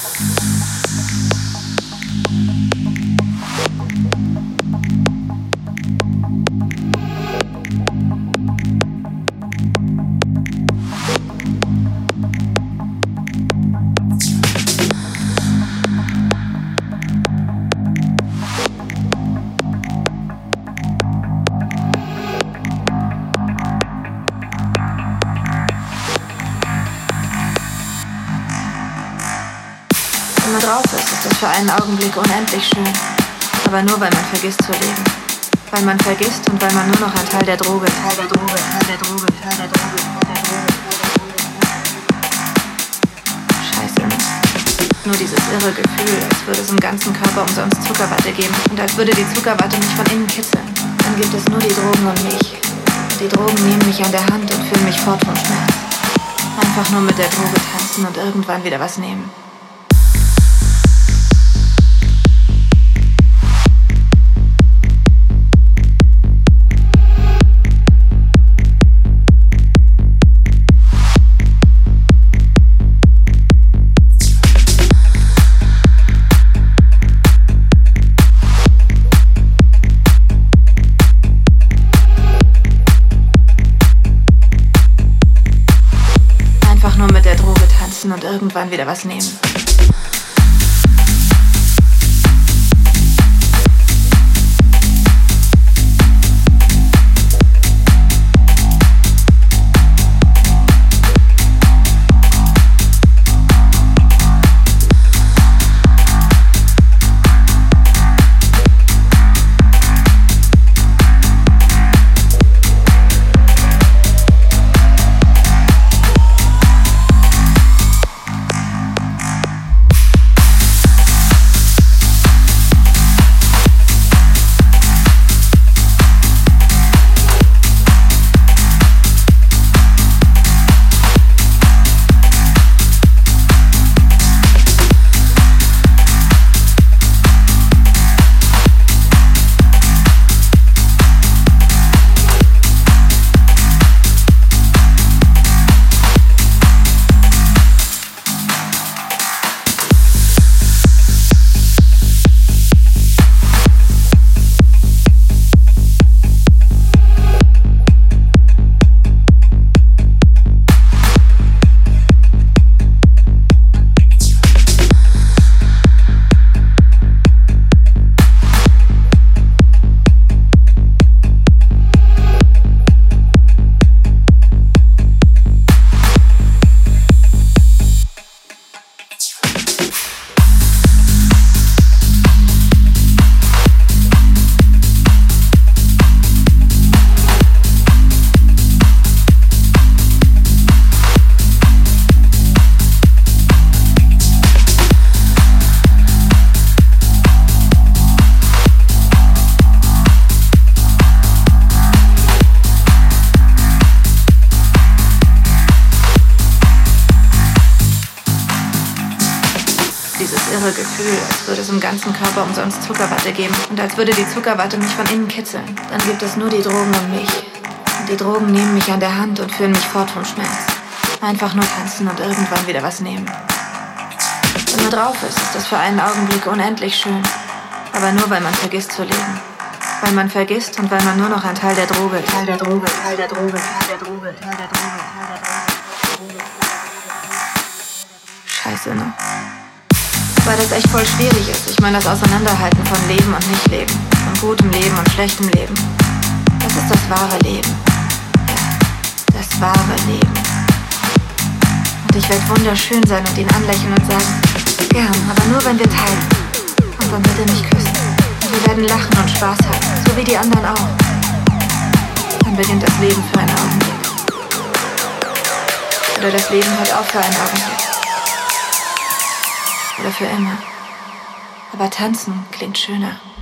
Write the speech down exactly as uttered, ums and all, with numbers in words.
Wenn man drauf ist, ist das für einen Augenblick unendlich schön. Aber nur, weil man vergisst zu leben. Weil man vergisst und weil man nur noch ein Teil der Droge, Teil der Droge, Teil der Droge, Teil der Droge, Teil der Droge, Teil der Droge. Scheiße. Nur dieses irre Gefühl, als würde es im ganzen Körper umsonst Zuckerwatte geben. Und als würde die Zuckerwatte mich von innen kitzeln. Dann gibt es nur die Drogen und mich. Und die Drogen nehmen mich an der Hand und führen mich fort vom Schmerz. Einfach nur mit der Droge tanzen und irgendwann wieder was nehmen. Und irgendwann wieder was nehmen. irre Gefühl, als würde es im ganzen Körper umsonst Zuckerwatte geben und als würde die Zuckerwatte mich von innen kitzeln. Dann gibt es nur die Drogen und mich. Und die Drogen nehmen mich an der Hand und führen mich fort vom Schmerz. Einfach nur tanzen und irgendwann wieder was nehmen. Wenn man drauf ist, ist das für einen Augenblick unendlich schön. Aber nur, weil man vergisst zu leben. Weil man vergisst und weil man nur noch ein Teil der Droge, Teil der Droge, Teil der Droge, Teil der Droge, Teil der Droge, Teil der Droge. Scheiße, ne? Weil das echt voll schwierig ist. Ich meine, das Auseinanderhalten von Leben und Nicht-Leben. Von gutem Leben und schlechtem Leben. Das ist das wahre Leben. Ja, das wahre Leben. Und ich werde wunderschön sein und ihn anlächeln und sagen, gern, aber nur wenn wir teilen. Und dann wird er mich küssen. Und wir werden lachen und Spaß haben, so wie die anderen auch. Dann beginnt das Leben für einen Augenblick. Oder das Leben hört auf für einen Augenblick. Oder für immer. Aber tanzen klingt schöner.